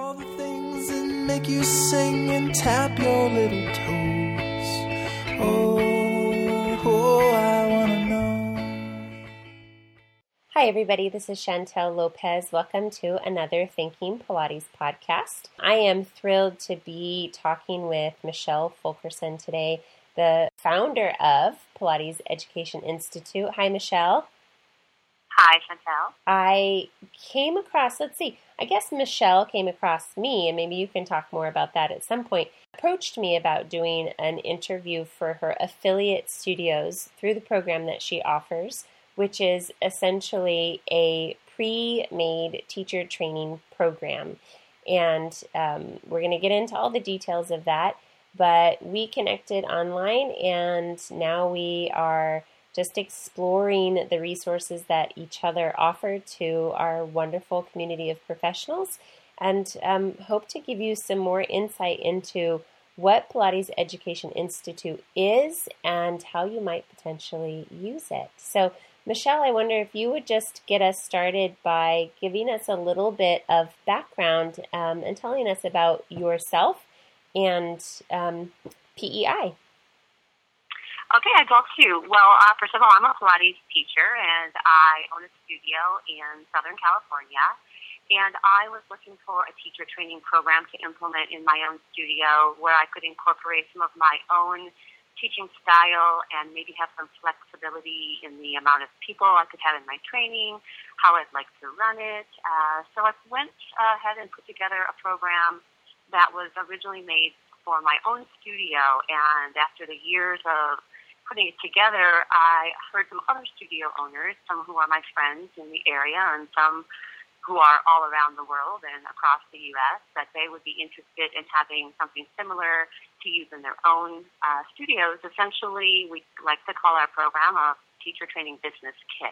all the things that make you sing and tap your little toes. Oh, I want to know. Hi, everybody. This is Chantel Lopez. Welcome to another Thinking Pilates podcast. I am thrilled to be talking with Michelle Fulkerson today, the founder of Pilates Education Institute. Hi, Michelle. Hi, Chantel. I came across, I guess Michelle came across me, and maybe you can talk more about that at some point, approached me about doing an interview for her affiliate studios through the program that she offers, which is essentially a pre-made teacher training program. And we're going to get into all the details of that, but we connected online, and now we are just exploring the resources that each other offer to our wonderful community of professionals, and hope to give you some more insight into what Pilates Education Institute is and how you might potentially use it. So, Michelle, I wonder if you would just get us started by giving us a little bit of background and telling us about yourself and PEI. Okay, I'd love to. Well, first of all, I'm a Pilates teacher, and I own a studio in Southern California. And I was looking for a teacher training program to implement in my own studio where I could incorporate some of my own teaching style and maybe have some flexibility in the amount of people I could have in my training, how I'd like to run it. So I went ahead and put together a program that was originally made for my own studio. And after the years of putting it together, I heard some other studio owners, some who are my friends in the area and some who are all around the world and across the U.S., that they would be interested in having something similar to use in their own studios. Essentially, we like to call our program a teacher training business kit.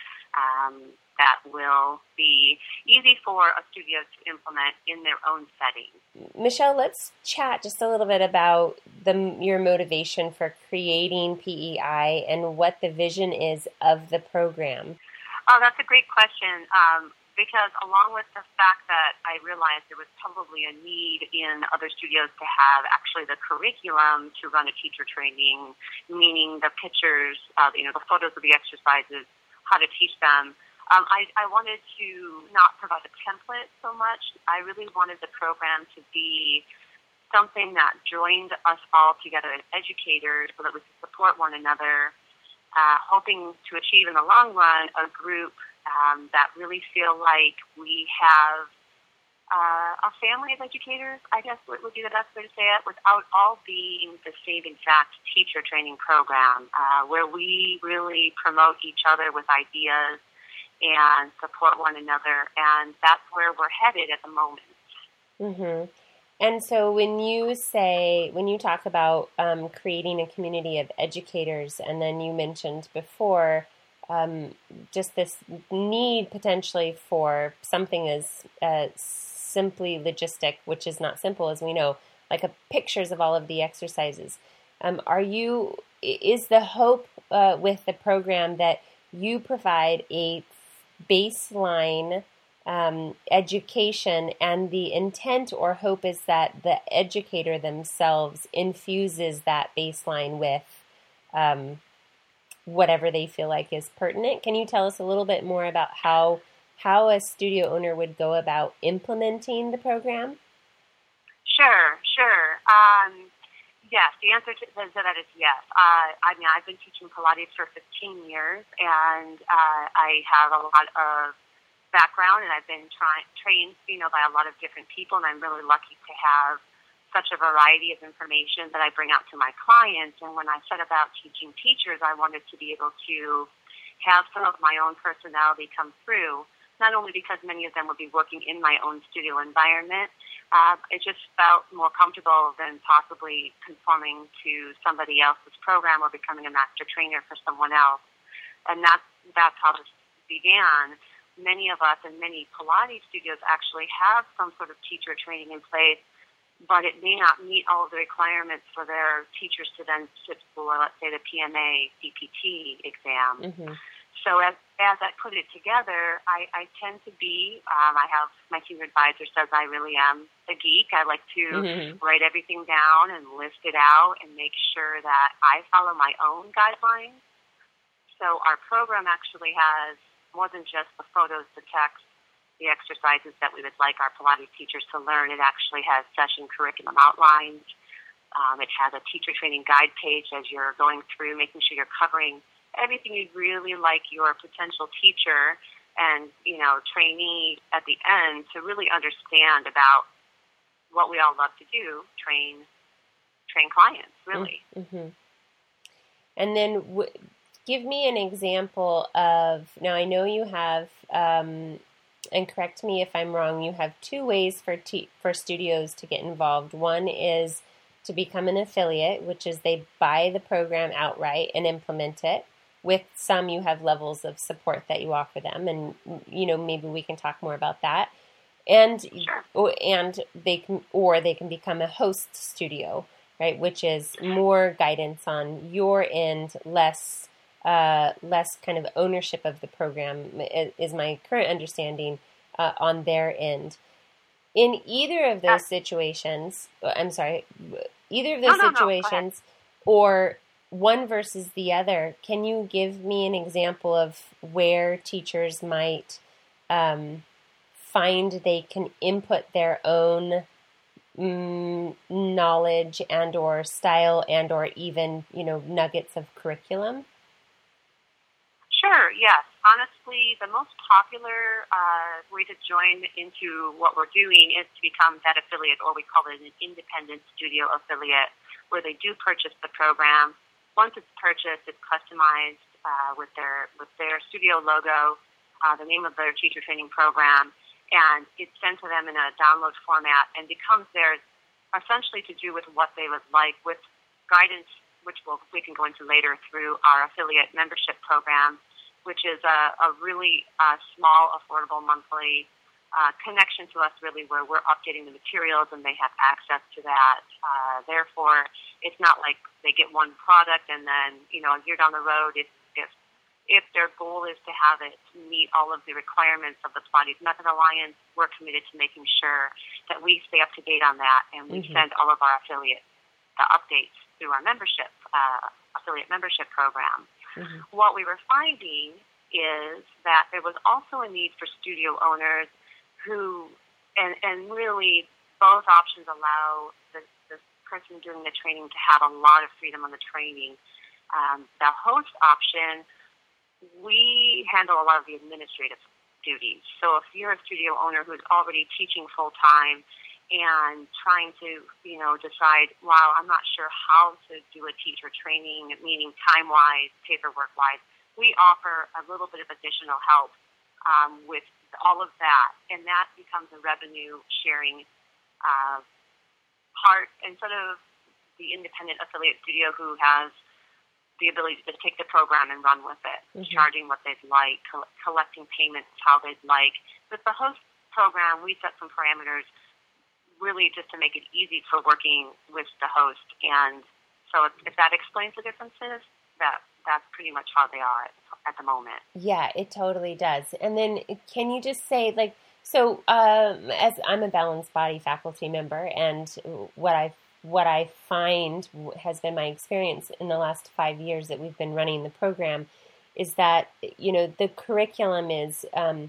That will be easy for a studio to implement in their own setting. Michelle, let's chat just a little bit about your motivation for creating PEI and what the vision is of the program. Oh, that's a great question. Because along with the fact that I realized there was probably a need in other studios to have actually the curriculum to run a teacher training, meaning the pictures, the photos of the exercises, how to teach them. I wanted to not provide a template so much. I really wanted the program to be something that joined us all together as educators so that we could support one another, hoping to achieve in the long run a group that really feel like we have a family of educators, I guess would be the best way to say it, without all being the same exact teacher training program, where we really promote each other with ideas and support one another, and that's where we're headed at the moment. Mm-hmm. And so when you talk about creating a community of educators, and then you mentioned before just this need potentially for something as simply logistic, which is not simple as we know, like pictures of all of the exercises. Is the hope with the program that you provide a baseline education, and the intent or hope is that the educator themselves infuses that baseline with whatever they feel like is pertinent? Can you tell us a little bit more about how a studio owner would go about implementing the program? Sure. Yes, the answer to that is yes. I've been teaching Pilates for 15 years, and I have a lot of background, and I've been trained, by a lot of different people, and I'm really lucky to have such a variety of information that I bring out to my clients. And when I set about teaching teachers, I wanted to be able to have some of my own personality come through, not only because many of them would be working in my own studio environment. It just felt more comfortable than possibly conforming to somebody else's program or becoming a master trainer for someone else. And that's how this began. Many of us and many Pilates studios actually have some sort of teacher training in place, but it may not meet all of the requirements for their teachers to then sit for, let's say, the PMA CPT exam. Mm-hmm. So as as I put it together, I tend to be, I have, my senior advisor says I really am a geek. I like to write everything down and list it out and make sure that I follow my own guidelines. So our program actually has more than just the photos, the text, the exercises that we would like our Pilates teachers to learn. It actually has session curriculum outlines. It has a teacher training guide page as you're going through, making sure you're covering everything you'd really like your potential teacher and, trainee at the end to really understand about what we all love to do, train clients, really. Mm-hmm. And then give me an example of, now I know you have, and correct me if I'm wrong, you have two ways for studios to get involved. One is to become an affiliate, which is they buy the program outright and implement it. With some, you have levels of support that you offer them, and maybe we can talk more about that. And they can become a host studio, right? Which is more guidance on your end, less kind of ownership of the program. Is my current understanding on their end. In either of those situations, or one versus the other, can you give me an example of where teachers might find they can input their own knowledge and or style and or even, nuggets of curriculum? Sure, yes. Honestly, the most popular way to join into what we're doing is to become that affiliate, or we call it an independent studio affiliate, where they do purchase the program. Once it's purchased, it's customized with their studio logo, the name of their teacher training program, and it's sent to them in a download format and becomes theirs essentially to do with what they would like, with guidance, which we can go into later through our affiliate membership program, which is a really small, affordable monthly connection to us, really, where we're updating the materials and they have access to that. Therefore, it's not like they get one product and then, a year down the road, if their goal is to have it meet all of the requirements of the Pilates Method Alliance, we're committed to making sure that we stay up to date on that, and we send all of our affiliates updates through our membership, affiliate membership program. What we were finding is that there was also a need for studio owners who, and really both options allow the person doing the training to have a lot of freedom on the training. The host option, we handle a lot of the administrative duties. So if you're a studio owner who's already teaching full-time and trying to, decide, wow, I'm not sure how to do a teacher training, meaning time-wise, paperwork-wise, we offer a little bit of additional help with all of that, and that becomes a revenue-sharing part instead of the independent affiliate studio who has the ability to just take the program and run with it, charging what they'd like, collecting payments how they'd like. With the host program, we set some parameters really just to make it easy for working with the host. And so if that explains the differences, that's pretty much how they are at the moment. Yeah, it totally does. And then can you just say, as I'm a Balanced Body faculty member, and what I find has been my experience in the last 5 years that we've been running the program is that, the curriculum is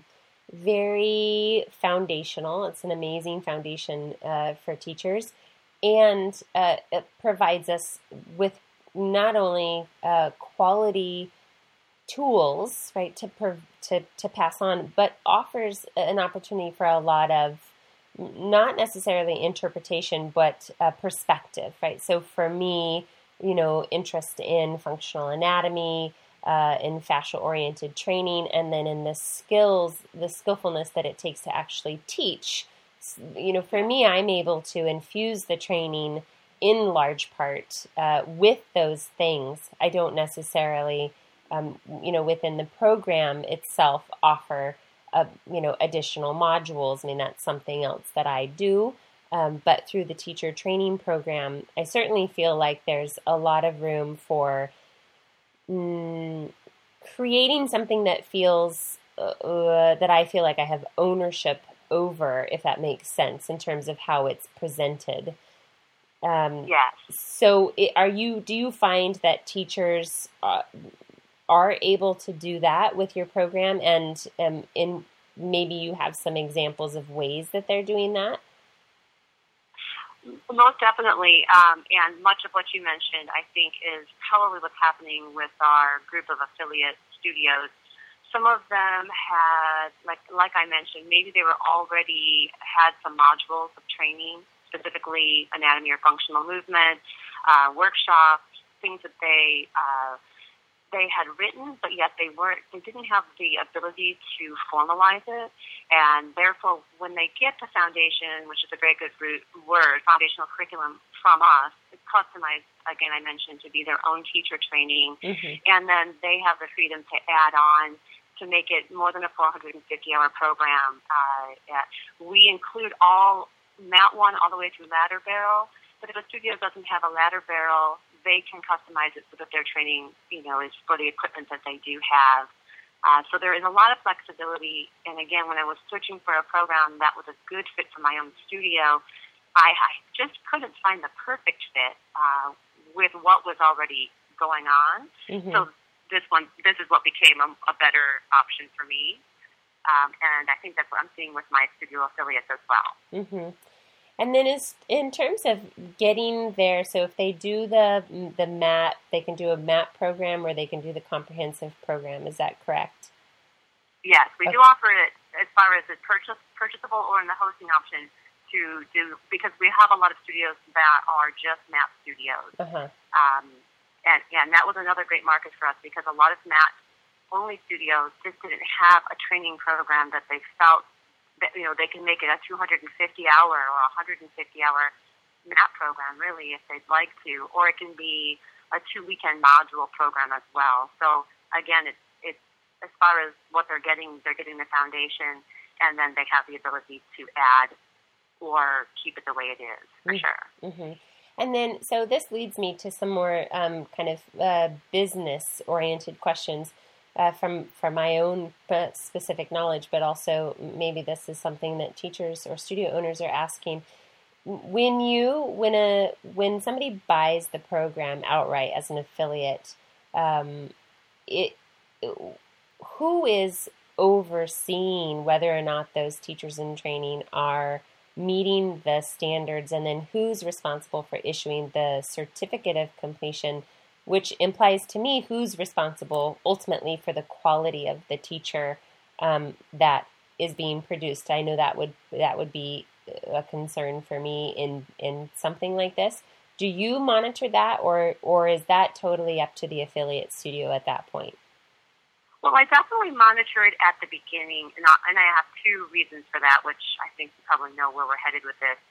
very foundational. It's an amazing foundation for teachers, and it provides us with not only quality tools, right, to pass on, but offers an opportunity for a lot of not necessarily interpretation, but perspective, right? So for me, interest in functional anatomy, in fascia-oriented training, and then in the skillfulness that it takes to actually teach. For me, I'm able to infuse the training in large part with those things. I don't necessarily, within the program itself offer additional modules. I mean, that's something else that I do. But through the teacher training program, I certainly feel like there's a lot of room for creating something that feels that I feel like I have ownership over, if that makes sense, in terms of how it's presented. Yes. So, do you find that teachers are able to do that with your program, and in maybe you have some examples of ways that they're doing that? Most definitely, and much of what you mentioned, I think, is probably what's happening with our group of affiliate studios. Some of them had, like I mentioned, maybe they were already had some modules of training, specifically anatomy or functional movement, workshops, things that they had written, but yet they didn't have the ability to formalize it, and therefore when they get the foundation, which is a very good word, foundational curriculum from us, it's customized, again, I mentioned, to be their own teacher training, and then they have the freedom to add on to make it more than a 450-hour program. We include all Mat 1 all the way through ladder barrel, but if a studio doesn't have a ladder barrel, they can customize it so that their training, is for the equipment that they do have. So there is a lot of flexibility. And again, when I was searching for a program that was a good fit for my own studio, I just couldn't find the perfect fit with what was already going on. So this is what became a better option for me. And I think that's what I'm seeing with my studio affiliates as well. And then in terms of getting there, so if they do the MAT, they can do a MAT program or they can do the comprehensive program. Is that correct? Yes, we do offer it as far as it's purchasable or in the hosting option to do, because we have a lot of studios that are just MAT studios. And that was another great market for us because a lot of MAT-only studios just didn't have a training program that they felt that, they can make it a 250-hour or 150-hour MAT program, really, if they'd like to, or it can be a 2-weekend module program as well. So again, it's as far as what they're getting the foundation, and then they have the ability to add or keep it the way it is, for sure. And then, so this leads me to some more kind of business-oriented questions. From my own specific knowledge, but also maybe this is something that teachers or studio owners are asking. When somebody buys the program outright as an affiliate, who is overseeing whether or not those teachers in training are meeting the standards, and then who's responsible for issuing the certificate of completion, which implies to me who's responsible ultimately for the quality of the teacher that is being produced. I know that would be a concern for me in something like this. Do you monitor that, or is that totally up to the affiliate studio at that point? Well, I definitely monitor it at the beginning, and I have two reasons for that, which I think you probably know where we're headed with this.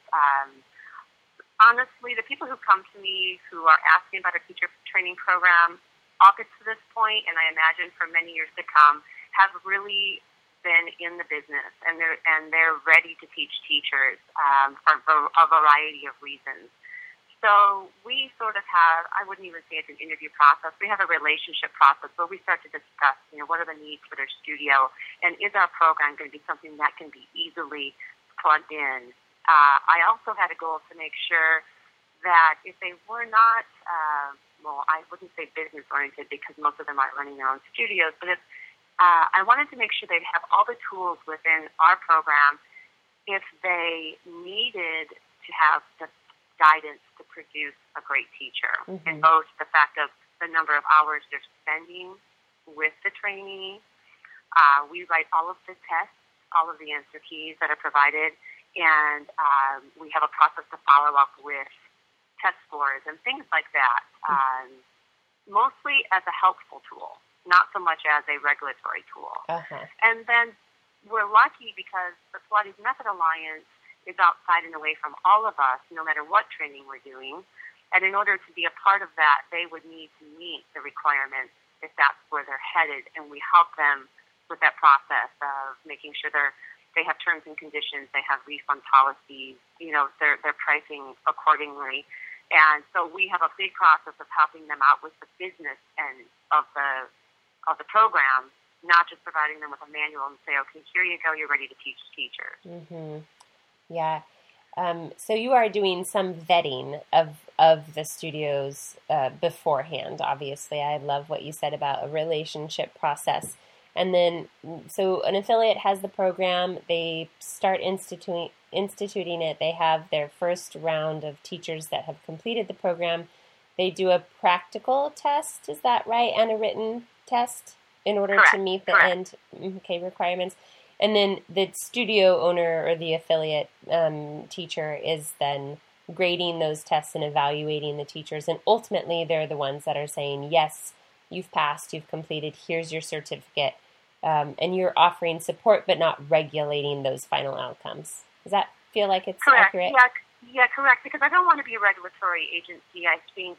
Honestly, the people who come to me who are asking about a teacher training program up to this point, and I imagine for many years to come, have really been in the business, and they're ready to teach teachers for a variety of reasons. So we sort of have, I wouldn't even say it's an interview process, we have a relationship process where we start to discuss, what are the needs for their studio, and is our program going to be something that can be easily plugged in. I also had a goal to make sure that if they were not, I wouldn't say business-oriented because most of them aren't running their own studios, but if I wanted to make sure they'd have all the tools within our program if they needed to have the guidance to produce a great teacher, and both the fact of the number of hours they're spending with the trainee. We write all of the tests, all of the answer keys that are provided, and we have a process to follow up with test scores and things like that, mostly as a helpful tool, not so much as a regulatory tool. And then we're lucky because the Pilates Method Alliance is outside and away from all of us, no matter what training we're doing. And in order to be a part of that, they would need to meet the requirements if that's where they're headed, and we help them with that process of making sure they have terms and conditions, they have refund policies, they're pricing accordingly. And so we have a big process of helping them out with the business end of the of the program, not just providing them with a manual and say, okay, here you go, you're ready to teach teachers. Mm-hmm. Yeah. So you are doing some vetting of the studios beforehand, obviously. I love what you said about a relationship process. And then, so an affiliate has the program, they start instituting it, they have their first round of teachers that have completed the program. They do a practical test, is that right, and a written test in order Correct. to meet the Correct. requirements. And then the studio owner or the affiliate teacher is then grading those tests and evaluating the teachers. And ultimately, they're the ones that are saying, yes, you've passed, you've completed, here's your certificate. And you're offering support but not regulating those final outcomes. Does that feel like it's Correct. accurate? Yeah, correct. Because I don't want to be a regulatory agency. I think,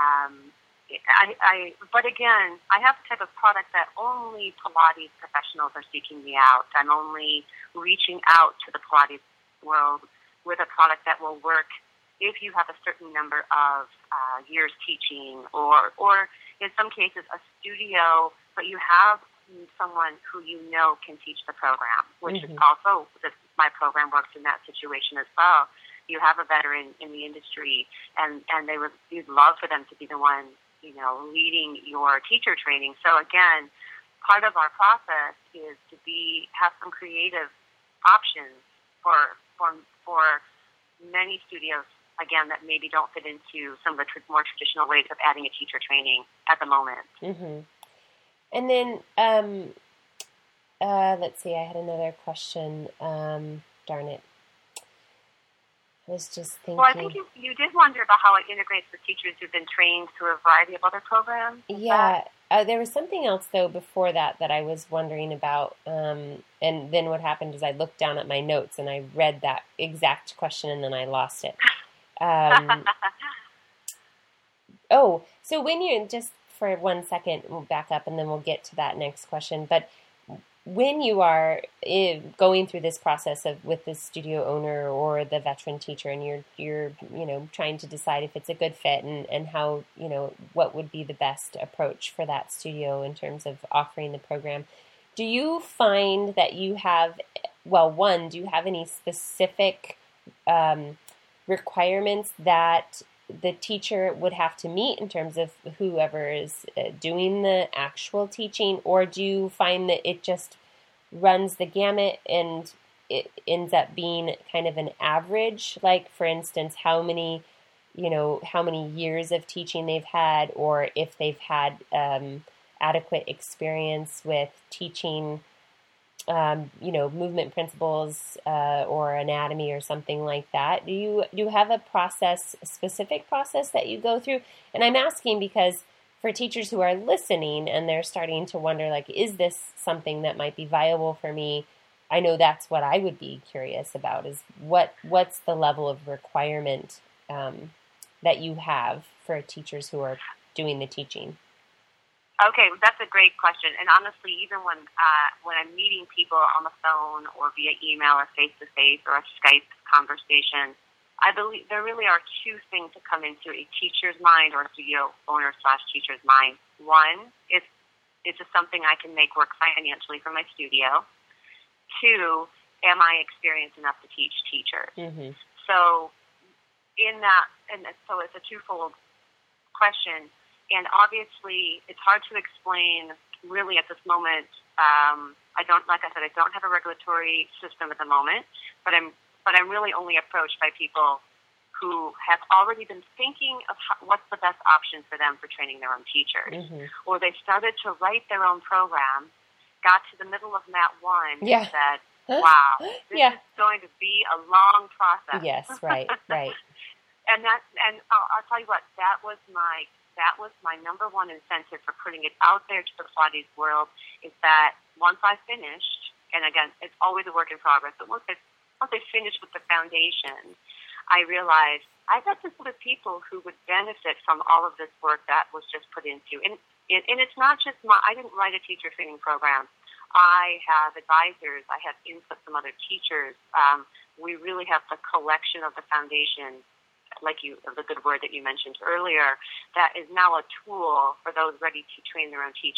but again, I have the type of product that only Pilates professionals are seeking me out. I'm only reaching out to the Pilates world with a product that will work if you have a certain number of years teaching, or in some cases a studio, but you have someone who you know can teach the program, which is also, my program works in that situation as well. You have a veteran in the industry, and you'd love for them to be the one, leading your teacher training. So again, part of our process is to have some creative options for many studios, again, that maybe don't fit into some of the more traditional ways of adding a teacher training at the moment. Mm-hmm. And then, let's see, I had another question. Darn it. I was just thinking. Well, I think you did wonder about how it integrates with teachers who've been trained through a variety of other programs. Yeah. There was something else, though, before that I was wondering about. And then what happened is I looked down at my notes and I read that exact question and then I lost it. So when you, just for 1 second, we'll back up and then we'll get to that next question. But when you are going through this process with the studio owner or the veteran teacher, and you're trying to decide if it's a good fit and how, what would be the best approach for that studio in terms of offering the program, do you find that you have, do you have any specific requirements that the teacher would have to meet in terms of whoever is doing the actual teaching, or do you find that it just runs the gamut and it ends up being kind of an average? Like, for instance, how many years of teaching they've had, or if they've had adequate experience with teaching movement principles or anatomy or something like that. Do you have a specific process that you go through? And I'm asking because for teachers who are listening and they're starting to wonder, like, is this something that might be viable for me? I know that's what I would be curious about, is what's the level of requirement that you have for teachers who are doing the teaching? Okay, that's a great question. And honestly, even when I'm meeting people on the phone or via email or face-to-face or a Skype conversation, I believe there really are two things that come into a teacher's mind or a studio owner/teacher's mind. One, is this something I can make work financially for my studio? Two, am I experienced enough to teach teachers? Mm-hmm. So in that, and so it's a twofold question. And obviously, it's hard to explain really at this moment. I don't have a regulatory system at the moment, but I'm really only approached by people who have already been thinking of what's the best option for them for training their own teachers, or they started to write their own program, got to the middle of Mat 1, and said, "Wow, this is going to be a long process." Yes, right. And I'll tell you what, that was my number one incentive for putting it out there to the Pilates world, is that once I finished, and again, it's always a work in progress, but once I finished with the foundation, I realized I got this group of people who would benefit from all of this work that was just put into. And it's not just I didn't write a teacher training program. I have advisors. I have input from other teachers. We really have the collection of the foundation, the good word that you mentioned earlier, that is now a tool for those ready to train their own teachers.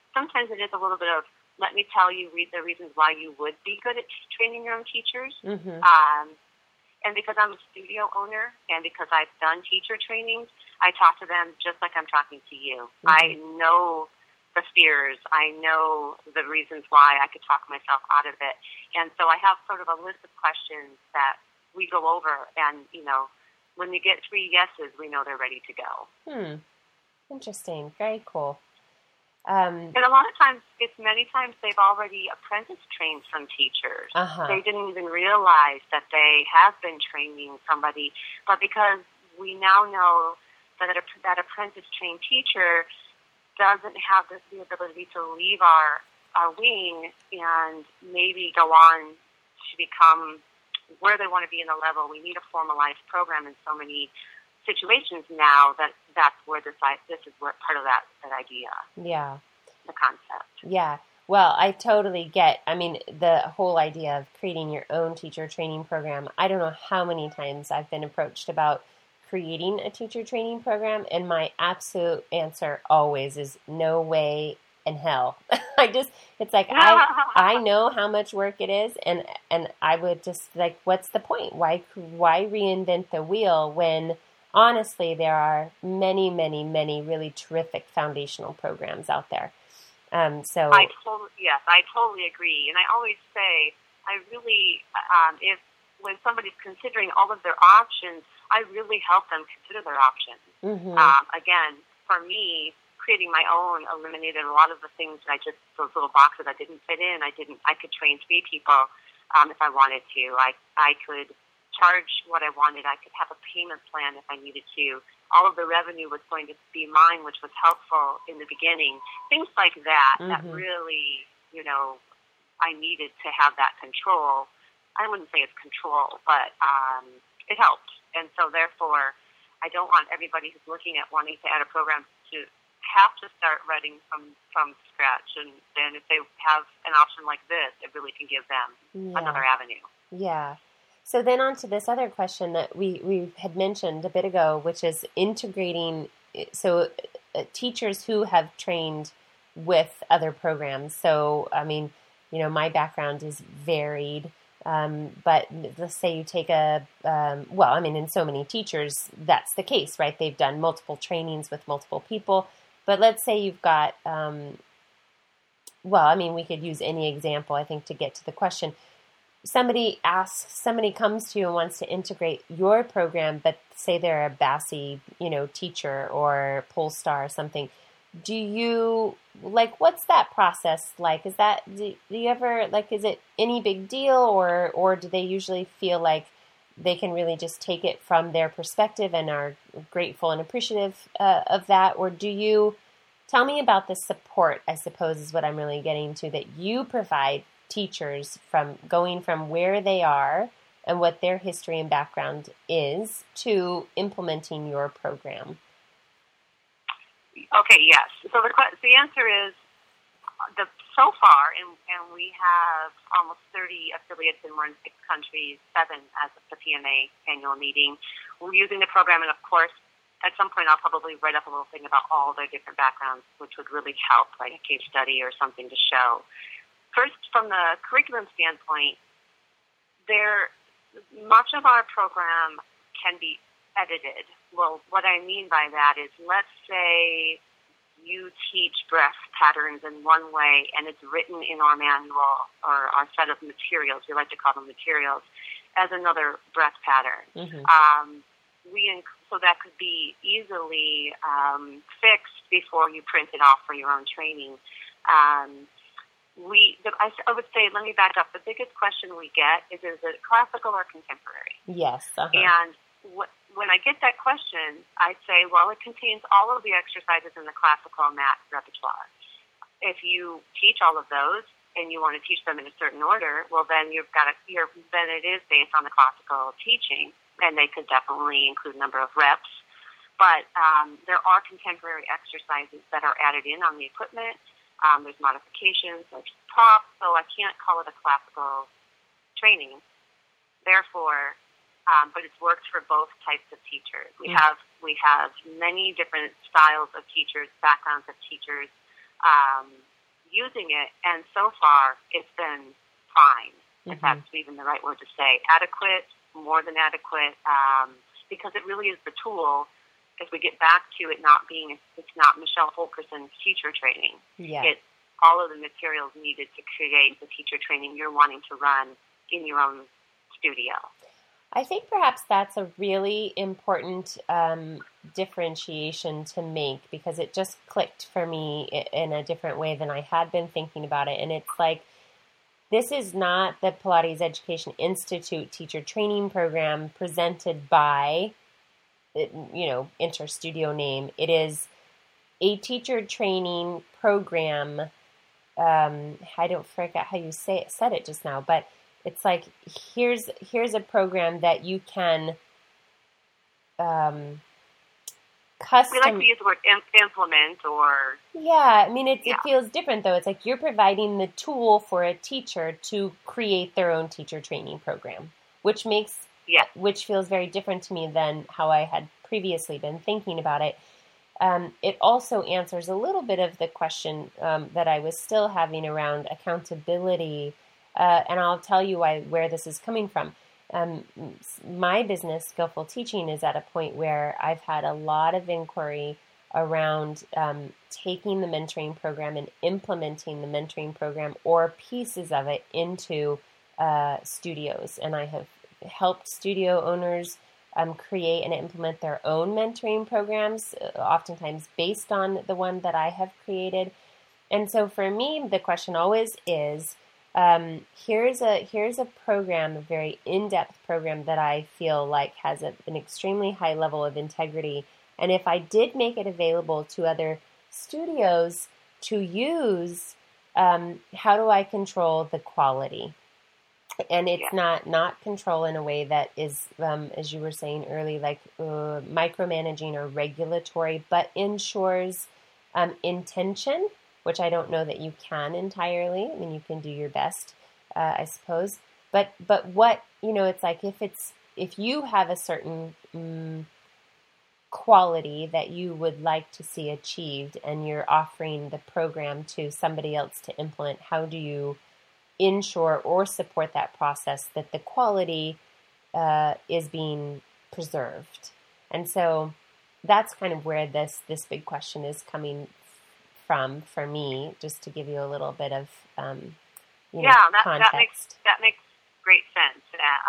sometimes it is a little bit of, let me tell you the reasons why you would be good at training your own teachers. Mm-hmm. And because I'm a studio owner and because I've done teacher trainings, I talk to them just like I'm talking to you. Mm-hmm. I know the fears. I know the reasons why I could talk myself out of it. And so I have sort of a list of questions that we go over. And, when we get 3 yeses, we know they're ready to go. Interesting. Very cool. And a lot of times, many times they've already apprentice trained some teachers. Uh-huh. They didn't even realize that they have been training somebody. But because we now know that that apprentice trained teacher doesn't have the ability to leave our wing and maybe go on to become where they want to be in the level, we need a formalized program in so many situations now that's where this is where part of that idea. Yeah. The concept. Yeah. Well, I totally get, the whole idea of creating your own teacher training program. I don't know how many times I've been approached about creating a teacher training program, and my absolute answer always is no way in hell. It's like, I know how much work it is, and I would just like, what's the point? Why reinvent the wheel when honestly there are many, many, many really terrific foundational programs out there. I totally agree. And I always say, when somebody's considering all of their options, I really help them consider their options. Mm-hmm. Again, for me, creating my own eliminated a lot of the things that those little boxes I didn't fit in. I could train 3 people if I wanted to. I could charge what I wanted. I could have a payment plan if I needed to. All of the revenue was going to be mine, which was helpful in the beginning. Things like that, mm-hmm. that really, I needed to have that control. I wouldn't say it's control, but it helped. And so therefore, I don't want everybody who's looking at wanting to add a program to have to start writing from scratch. And then if they have an option like this, it really can give them another avenue. Yeah. So then on to this other question that we had mentioned a bit ago, which is integrating, teachers who have trained with other programs. So, my background is varied, but let's say you take in so many teachers, that's the case, right? They've done multiple trainings with multiple people, but let's say you've got, we could use any example, I think, to get to the question. Somebody comes to you and wants to integrate your program, but say they're a BASI, teacher or Polestar or something. Do you, what's that process like? Is you ever, is it any big deal or do they usually feel like they can really just take it from their perspective and are grateful and appreciative of that? Or do you, tell me about the support, I suppose is what I'm really getting to, that you provide teachers from going from where they are and what their history and background is to implementing your program? Okay, yes. So the answer is so far, and we have almost 30 affiliates in more than 6 countries, 7 as of the PMA annual meeting. We're using the program, and of course, at some point I'll probably write up a little thing about all their different backgrounds, which would really help, like a case study or something to show. First, from the curriculum standpoint, much of our program can be edited. Well, what I mean by that is, let's say you teach breath patterns in one way, and it's written in our manual or our set of materials, we like to call them materials, as another breath pattern. Mm-hmm. So that could be easily fixed before you print it off for your own training. I would say, let me back up. The biggest question we get is it classical or contemporary? Yes. Uh-huh. And when I get that question, I say, well, it contains all of the exercises in the classical mat repertoire. If you teach all of those and you want to teach them in a certain order, well, then then it is based on the classical teaching, and they could definitely include a number of reps. But there are contemporary exercises that are added in on the equipment. There's modifications, there's props, so I can't call it a classical training. Therefore, but it's worked for both types of teachers. We have many different styles of teachers, backgrounds of teachers, using it, and so far it's been fine, if that's even the right word to say. Adequate, more than adequate, because it really is the tool. If we get back to it not being, it's not Michelle Fulkerson's teacher training. Yeah. It's all of the materials needed to create the teacher training you're wanting to run in your own studio. I think perhaps that's a really important differentiation to make, because it just clicked for me in a different way than I had been thinking about it. And it's like, this is not the Pilates Education Institute teacher training program presented by, Interstudio name. It is a teacher training program. I don't forget how you said it just now, but it's like, here's a program that you can custom. We like to use the word implement, or... Yeah, I mean, it feels different, though. It's like you're providing the tool for a teacher to create their own teacher training program, which feels very different to me than how I had previously been thinking about it. It also answers a little bit of the question that I was still having around accountability. And I'll tell you where this is coming from. My business, Skillful Teaching, is at a point where I've had a lot of inquiry around taking the mentoring program and implementing the mentoring program or pieces of it into studios. And I have helped studio owners create and implement their own mentoring programs, oftentimes based on the one that I have created. And so for me, the question always is, here's a program, a very in-depth program that I feel like has an extremely high level of integrity. And if I did make it available to other studios to use, how do I control the quality? And it's not control in a way that is, as you were saying early, like micromanaging or regulatory, but ensures intention, which I don't know that you can entirely. I mean, you can do your best, I suppose. But what, it's like if you have a certain quality that you would like to see achieved and you're offering the program to somebody else to implement, how do you ensure or support that process that the quality is being preserved? And so that's kind of where this big question is coming from for me, just to give you a little bit of context. That makes great sense.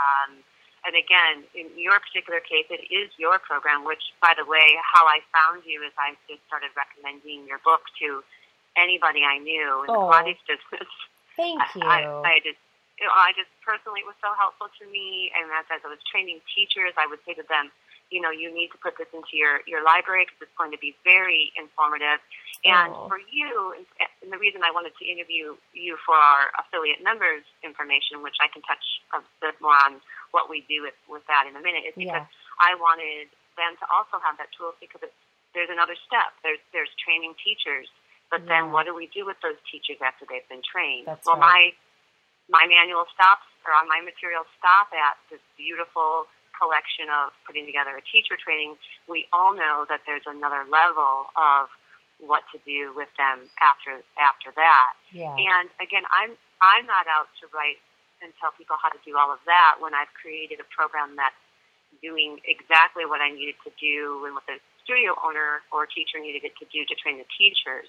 And again, in your particular case, it is your program, which, by the way, how I found you is I just started recommending your book to anybody I knew in the Pilates business. Thank you. I just personally, it was so helpful to me. And as I was training teachers, I would say to them, you need to put this into your library because it's going to be very informative. And for you, and the reason I wanted to interview you for our affiliate members information, which I can touch a bit more on what we do with that in a minute, is because I wanted them to also have that tool, because there's another step. There's training teachers. But then what do we do with those teachers after they've been trained? That's right. My manual stops, or on my materials stop at this beautiful collection of putting together a teacher training. We all know that there's another level of what to do with them after that. Yeah. And again, I'm not out to write and tell people how to do all of that when I've created a program that's doing exactly what I needed to do and what the studio owner or teacher needed it to do to train the teachers.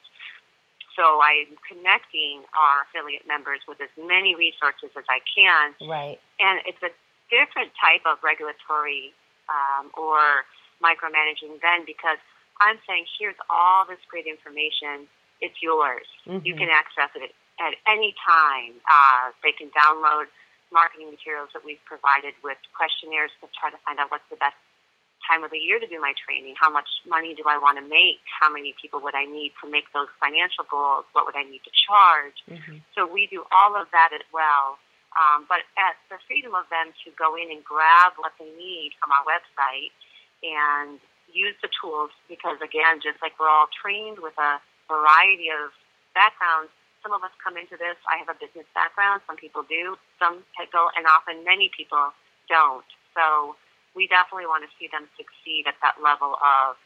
So I'm connecting our affiliate members with as many resources as I can. Right. And it's a different type of regulatory or micromanaging then, because I'm saying, here's all this great information. It's yours. Mm-hmm. You can access it at any time. They can download marketing materials that we've provided with questionnaires to try to find out what's the best time of the year to do my training. How much money do I want to make? How many people would I need to make those financial goals? What would I need to charge? Mm-hmm. So we do all of that as well. But at the freedom of them to go in and grab what they need from our website and use the tools, because again, just like we're all trained with a variety of backgrounds, some of us come into this. I have a business background. Some people do. Some go, and often many people don't. So we definitely want to see them succeed at that level of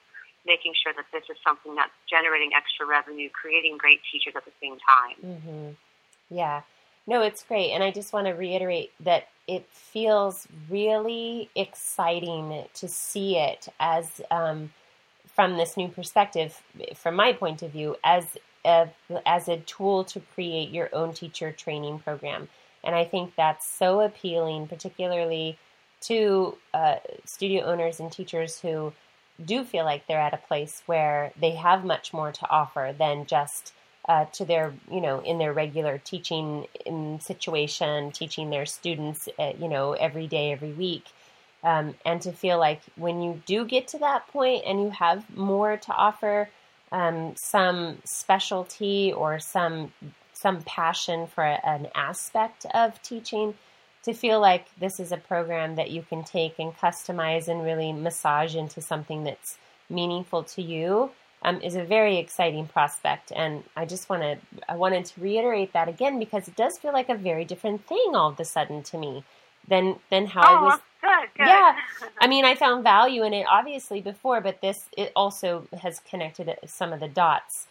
making sure that this is something that's generating extra revenue, creating great teachers at the same time. Mm-hmm. Yeah. No, it's great. And I just want to reiterate that it feels really exciting to see it as, from this new perspective, from my point of view, as a tool to create your own teacher training program. And I think that's so appealing, particularly to studio owners and teachers who do feel like they're at a place where they have much more to offer than just to their, in their regular teaching situation, teaching their students, every day, every week. And to feel like when you do get to that point and you have more to offer, some specialty or some passion for an aspect of teaching, to feel like this is a program that you can take and customize and really massage into something that's meaningful to you, is a very exciting prospect. And I wanted to reiterate that again, because it does feel like a very different thing all of a sudden to me than how I was. Good. Yeah. I mean, I found value in it obviously before, but it also has connected some of the dots.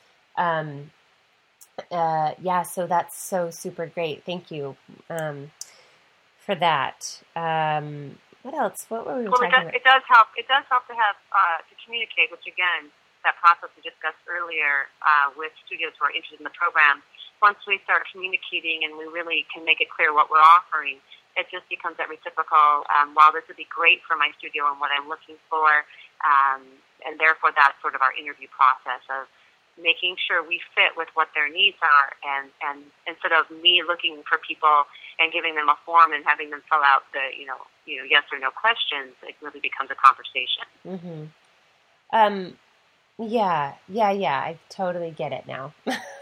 So that's so super great. Thank you. For that. What else? What were we talking about? It does help. It does help to have to communicate, which again, that process we discussed earlier with studios who are interested in the program. Once we start communicating and we really can make it clear what we're offering, it just becomes that reciprocal. While this would be great for my studio and what I'm looking for, and therefore that's sort of our interview process of making sure we fit with what their needs are, and instead of me looking for people and giving them a form and having them fill out the yes or no questions, it really becomes a conversation. Mm-hmm. Yeah. I totally get it now.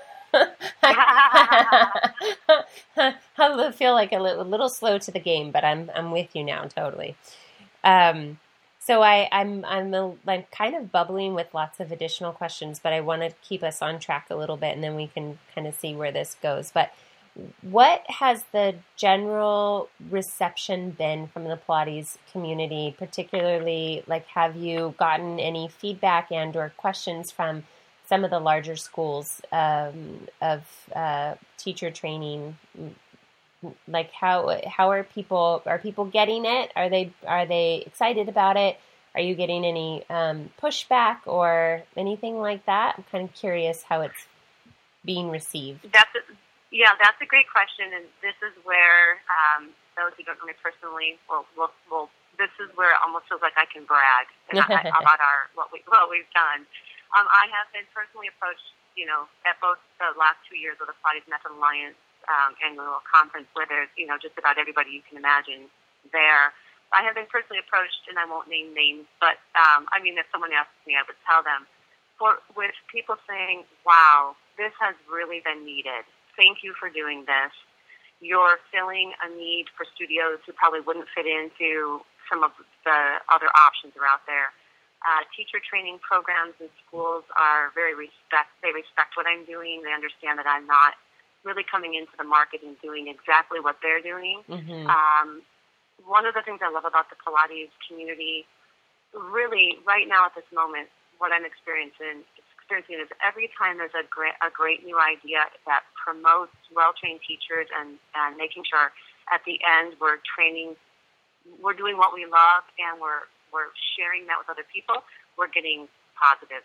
I feel like a little slow to the game, but I'm with you now totally. So I'm kind of bubbling with lots of additional questions, but I want to keep us on track a little bit, and then we can kind of see where this goes. But what has the general reception been from the Pilates community, particularly, like, have you gotten any feedback and or questions from some of the larger schools of teacher training? Like, how are people getting it? Are they excited about it? Are you getting any pushback or anything like that? I'm kind of curious how it's being received. That's a great question, and this is where those who don't know me personally, this is where it almost feels like I can brag about what we've done. I have been personally approached, at both the last 2 years of the Pilates Method Alliance annual conference, where there's just about everybody you can imagine there. I have been personally approached, and I won't name names, but if someone asks me, I would tell them, with people saying, "Wow, this has really been needed. Thank you for doing this. You're filling a need for studios who probably wouldn't fit into some of the other options that are out there." Teacher training programs in schools are they respect what I'm doing. They understand that I'm not really coming into the market and doing exactly what they're doing. Mm-hmm. One of the things I love about the Pilates community, really right now at this moment, what I'm experiencing is every time there's a great new idea that promotes well-trained teachers and making sure at the end we're doing what we love, and we're sharing that with other people, we're getting positive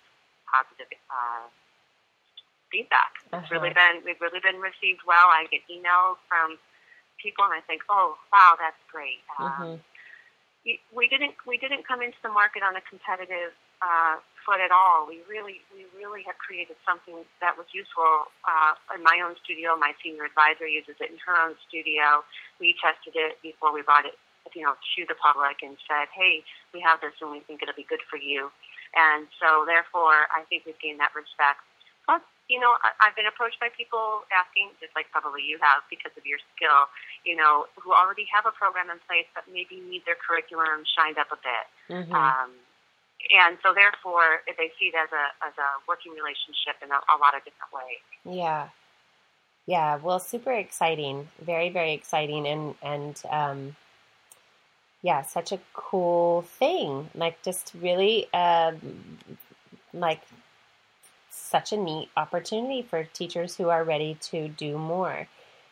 feedback. We've really been received well. I get emails from people, and I think, "Oh, wow, that's great." We didn't come into the market on a competitive foot at all. We really have created something that was useful in my own studio. My senior advisor uses it in her own studio. We tested it before we brought it, to the public, and said, "Hey, we have this, and we think it'll be good for you." And so, therefore, I think we've gained that respect. Plus, I've been approached by people asking, just like probably you have because of your skill, who already have a program in place but maybe need their curriculum shined up a bit. Mm-hmm. And so, therefore, they see it as a working relationship in a lot of different ways. Yeah. Yeah. Well, super exciting. Very, very exciting. And such a cool thing. Like, just really like such a neat opportunity for teachers who are ready to do more.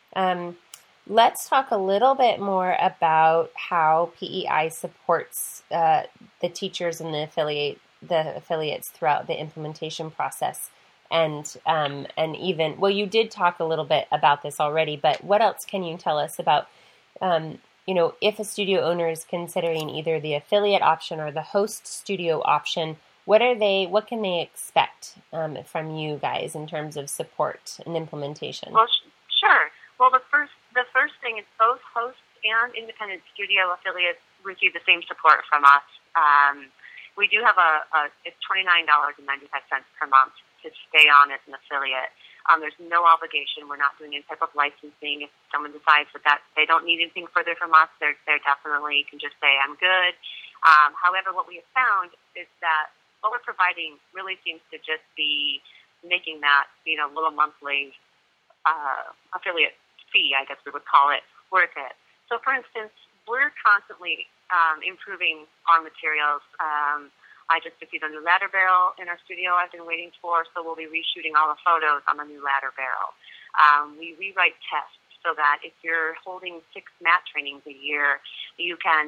Let's talk a little bit more about how PEI supports the teachers and the affiliates throughout the implementation process. And even, well, you did talk a little bit about this already, but what else can you tell us about, if a studio owner is considering either the affiliate option or the host studio option, what can they expect from you guys in terms of support and implementation? Well, sure. Well, the first thing is both hosts and independent studio affiliates receive the same support from us. We do have it's $29.95 per month to stay on as an affiliate. There's no obligation. We're not doing any type of licensing. If someone decides that they don't need anything further from us, they definitely can just say, I'm good. However, what we have found is that what we're providing really seems to just be making that, little monthly affiliate fee, I guess we would call it, worth it. So, for instance, we're constantly improving our materials. I just received a new ladder barrel in our studio I've been waiting for, so we'll be reshooting all the photos on the new ladder barrel. We rewrite tests so that if you're holding 6 mat trainings a year, you can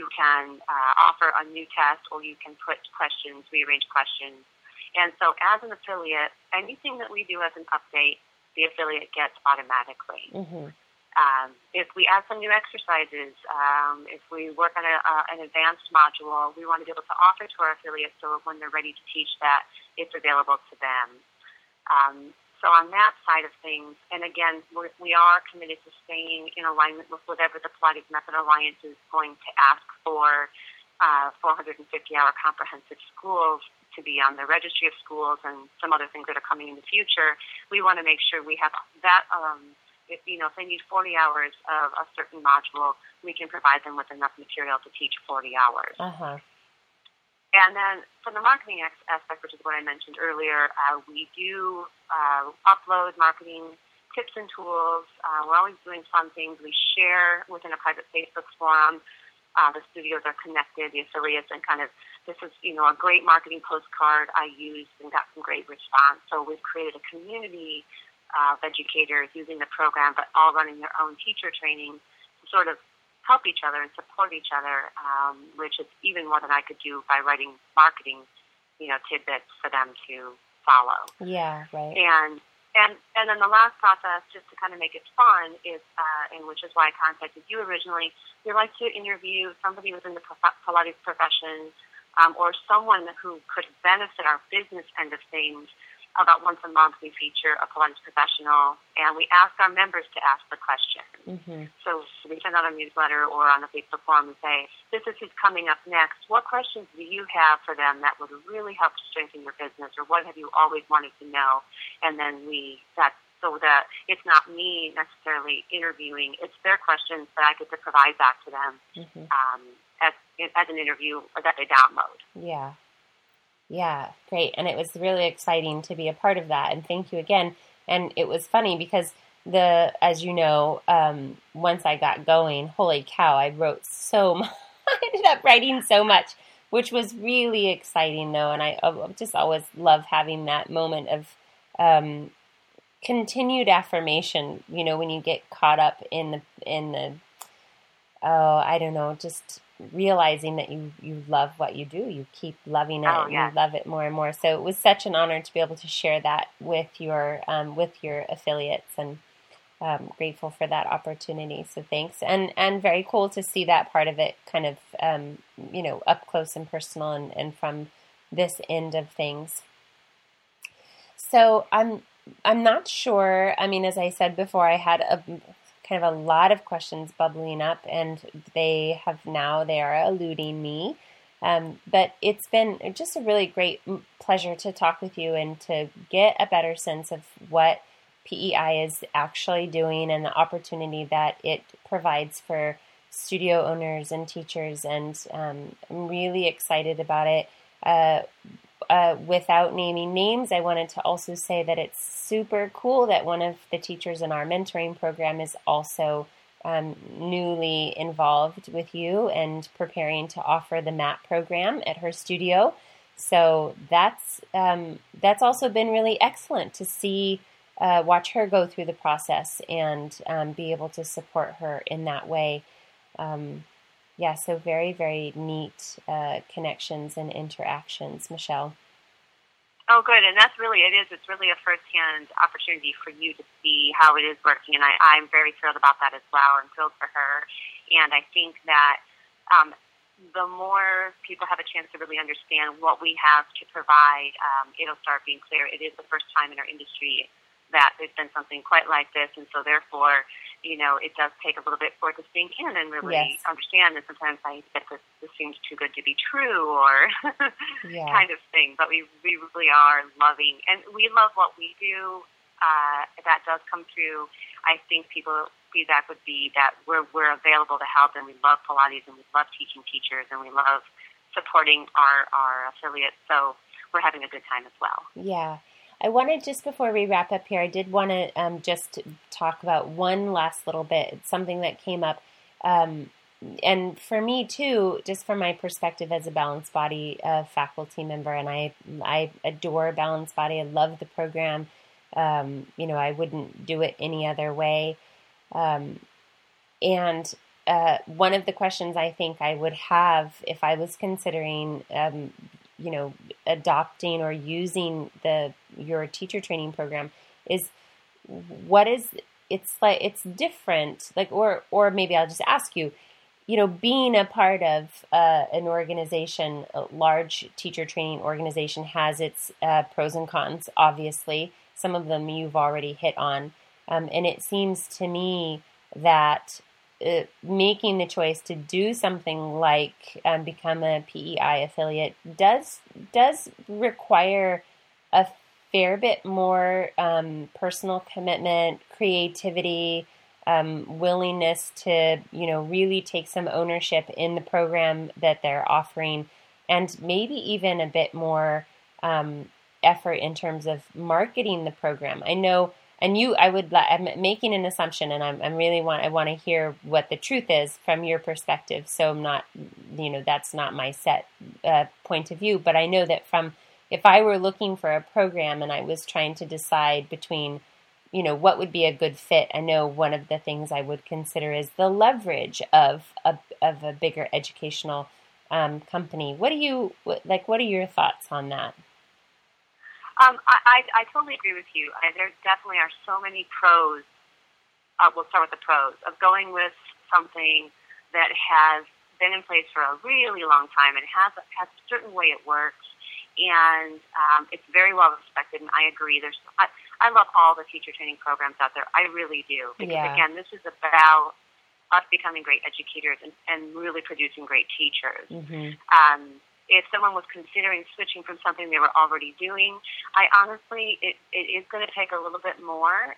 offer a new test, or you can put questions, rearrange questions. And so as an affiliate, anything that we do as an update, the affiliate gets automatically. Mm-hmm. If we add some new exercises, if we work on an advanced module, we want to be able to offer to our affiliates so when they're ready to teach that, it's available to them. So on that side of things, and again, we are committed to staying in alignment with whatever the Pilates Method Alliance is going to ask for 450-hour comprehensive schools to be on the registry of schools and some other things that are coming in the future. We want to make sure we have that. If they need 40 hours of a certain module, we can provide them with enough material to teach 40 hours. Uh-huh. And then from the marketing aspect, which is what I mentioned earlier, we do upload marketing tips and tools. We're always doing fun things. We share within a private Facebook forum. The studios are connected, the affiliates, and this is, a great marketing postcard I used and got some great response. So we've created a community of educators using the program, but all running their own teacher training to sort of help each other and support each other, which is even more than I could do by writing marketing, tidbits for them to follow. Yeah, right. And then the last process, just to kind of make it fun, is, and which is why I contacted you originally, we like to interview somebody within the Pilates profession or someone who could benefit our business end of things. About once a month, we feature a Pilates professional, and we ask our members to ask the question. Mm-hmm. So we send out a newsletter or on the Facebook forum and say, this is who's coming up next. What questions do you have for them that would really help to strengthen your business, or what have you always wanted to know? And then so that it's not me necessarily interviewing, it's their questions that I get to provide back to them as an interview that they download. Yeah. Yeah, great. And it was really exciting to be a part of that. And thank you again. And it was funny because as you know, once I got going, holy cow, I wrote so much. I ended up writing so much, which was really exciting though. And I just always love having that moment of continued affirmation, when you get caught up in the just realizing that you love what you do. You keep loving it and you love it more and more. So it was such an honor to be able to share that with your affiliates, and grateful for that opportunity. So thanks. And very cool to see that part of it kind of, up close and personal and from this end of things. So I'm not sure. I mean, as I said before, I had kind of a lot of questions bubbling up, and they are eluding me. But it's been just a really great pleasure to talk with you and to get a better sense of what PEI is actually doing and the opportunity that it provides for studio owners and teachers. And I'm really excited about it. Without naming names, I wanted to also say that it's super cool that one of the teachers in our mentoring program is also newly involved with you and preparing to offer the MAT program at her studio. So that's also been really excellent to see, watch her go through the process and be able to support her in that way. Yeah, so very, very neat connections and interactions, Michelle. Oh, good. And that's really, it's really a firsthand opportunity for you to see how it is working. And I'm very thrilled about that as well, and thrilled for her. And I think that the more people have a chance to really understand what we have to provide, it'll start being clear. It is the first time in our industry that there's been something quite like this. And so therefore, it does take a little bit for it to sink in and really understand. And sometimes I get this seems too good to be true, or kind of thing. But we really are loving, and we love what we do. That does come through. I think feedback would be that we're available to help, and we love Pilates, and we love teaching teachers, and we love supporting our affiliates. So we're having a good time as well. Yeah. I wanted, just before we wrap up here, I did want to just talk about one last little bit. It's something that came up. And for me, too, just from my perspective as a Balanced Body faculty member, and I adore Balanced Body. I love the program. I wouldn't do it any other way. And one of the questions I think I would have if I was considering adopting or using your teacher training program is, it's different, or maybe I'll just ask you, being a part of an organization, a large teacher training organization, has its pros and cons, obviously. Some of them you've already hit on. And it seems to me that making the choice to do something like become a PEI affiliate does require a fair bit more personal commitment, creativity, willingness to really take some ownership in the program that they're offering, and maybe even a bit more effort in terms of marketing the program. I know. And I'm making an assumption, and I want to hear what the truth is from your perspective. So I'm not, that's not my set point of view. But I know that if I were looking for a program and I was trying to decide between, what would be a good fit, I know one of the things I would consider is the leverage of a bigger educational company. What are your thoughts on that? I totally agree with you. There definitely are so many pros. We'll start with the pros of going with something that has been in place for a really long time and has a certain way it works, and it's very well respected. And I agree. I love all the teacher training programs out there. I really do, because again, this is about us becoming great educators and really producing great teachers. Mm-hmm. If someone was considering switching from something they were already doing, I honestly, it is going to take a little bit more.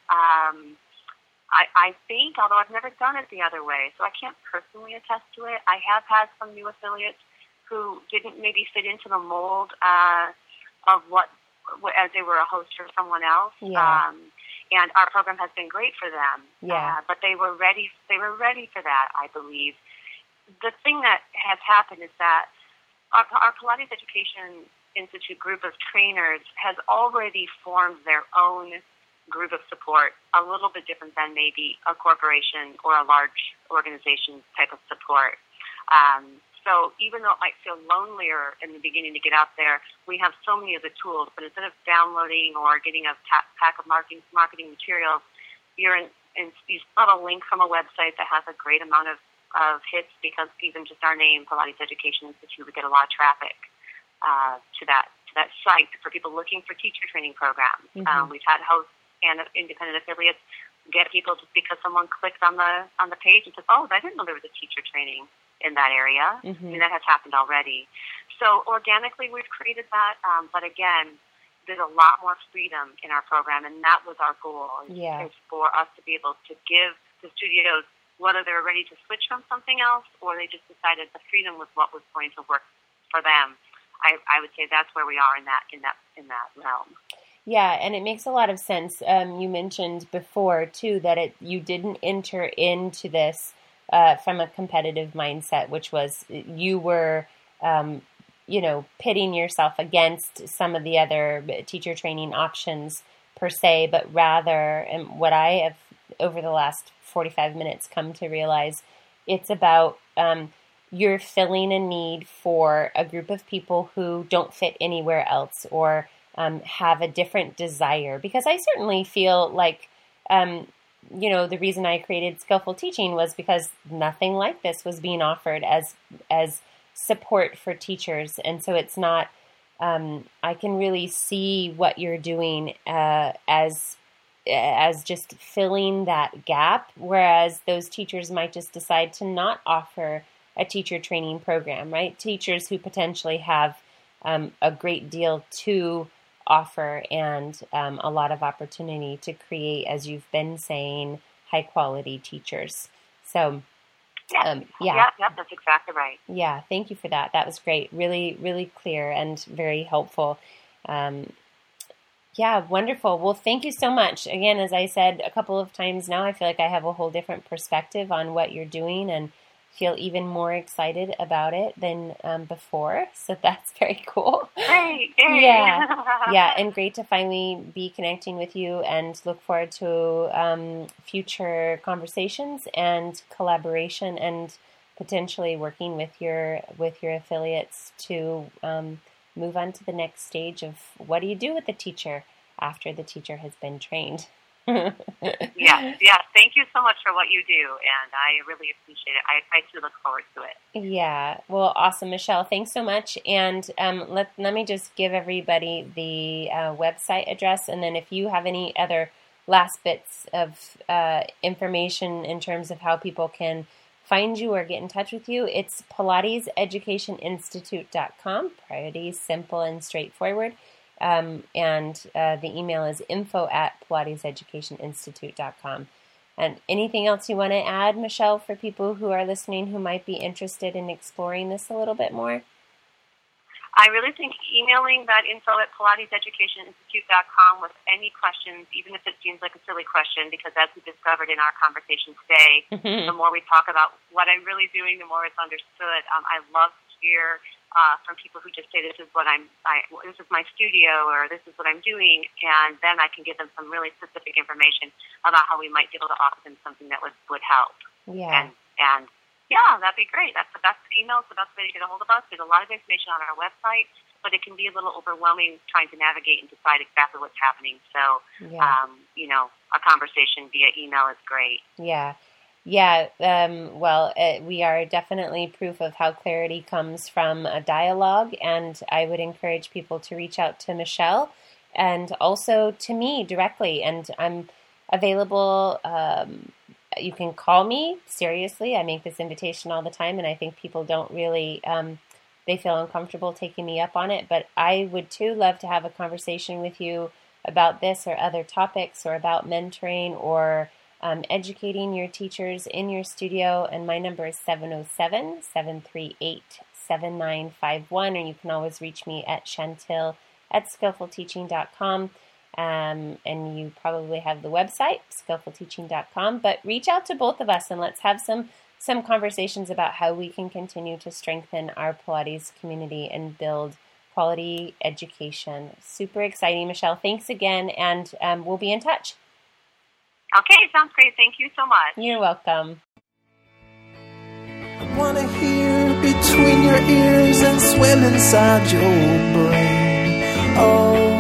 I think, although I've never done it the other way, so I can't personally attest to it. I have had some new affiliates who didn't maybe fit into the mold of what as they were a host for someone else. Yeah. And our program has been great for them. Yeah. But they were ready. They were ready for that, I believe. The thing that has happened is that our Pilates Education Institute group of trainers has already formed their own group of support, a little bit different than maybe a corporation or a large organization type of support. So even though it might feel lonelier in the beginning to get out there, we have so many of the tools. But instead of downloading or getting a pack of marketing materials, you have a link from a website that has a great amount of hits, because even just our name, Pilates Education Institute, we get a lot of traffic to that site for people looking for teacher training programs. Mm-hmm. We've had hosts and independent affiliates get people just because someone clicked on the page and said, "Oh, I didn't know there was a teacher training in that area." Mm-hmm. I mean, that has happened already. So organically, we've created that. But again, there's a lot more freedom in our program, and that was our goal. Is for us to be able to give the studios, whether they're ready to switch from something else or they just decided the freedom was what was going to work for them. I would say that's where we are in that realm. Yeah, and it makes a lot of sense. You mentioned before too that you didn't enter into this from a competitive mindset, which was you were pitting yourself against some of the other teacher training options per se, but rather, and what I have over the last 45 minutes come to realize, it's about you're filling a need for a group of people who don't fit anywhere else or have a different desire. Because I certainly feel like, the reason I created Skillful Teaching was because nothing like this was being offered as support for teachers. And so it's not, I can really see what you're doing as just filling that gap, whereas those teachers might just decide to not offer a teacher training program, right? Teachers who potentially have a great deal to offer and a lot of opportunity to create, as you've been saying, high quality teachers. So yeah, that's exactly right. Yeah, thank you for that. That was great. Really, really clear and very helpful. Yeah, wonderful. Well, thank you so much. Again, as I said a couple of times now, I feel like I have a whole different perspective on what you're doing and feel even more excited about it than before. So that's very cool. Great. Yeah, and great to finally be connecting with you, and look forward to future conversations and collaboration, and potentially working with your affiliates to move on to the next stage of what do you do with the teacher after the teacher has been trained. Yes. Thank you so much for what you do, and I really appreciate it. I too look forward to it. Yeah. Well, awesome, Michelle. Thanks so much. And let me just give everybody the website address, and then if you have any other last bits of information in terms of how people can find you or get in touch with you, it's PilatesEducationInstitute.com. Pretty simple and straightforward. And the email is info@PilatesEducationInstitute.com. And anything else you want to add, Michelle, for people who are listening who might be interested in exploring this a little bit more? I really think emailing that info@PilatesEducationInstitute.com with any questions, even if it seems like a silly question, because as we discovered in our conversation today, the more we talk about what I'm really doing, the more it's understood. I love to hear from people who just say, this is my studio, or this is what I'm doing, and then I can give them some really specific information about how we might be able to offer them something that would help. Yeah. And yeah, that'd be great. That's the best email. It's the best way to get a hold of us. There's a lot of information on our website, but it can be a little overwhelming trying to navigate and decide exactly what's happening. So, a conversation via email is great. Yeah. We are definitely proof of how clarity comes from a dialogue, and I would encourage people to reach out to Michelle and also to me directly. And I'm available. You can call me. Seriously, I make this invitation all the time, and I think people don't really, they feel uncomfortable taking me up on it. But I would too love to have a conversation with you about this or other topics, or about mentoring, or educating your teachers in your studio. And my number is 707-738-7951, or you can always reach me at Chantil@skillfulteaching.com. And you probably have the website, skillfulteaching.com, but reach out to both of us and let's have some conversations about how we can continue to strengthen our Pilates community and build quality education. Super exciting, Michelle. Thanks again, and we'll be in touch. Okay, sounds great. Thank you so much. You're welcome. I want to hear between your ears and swim inside your brain. Oh.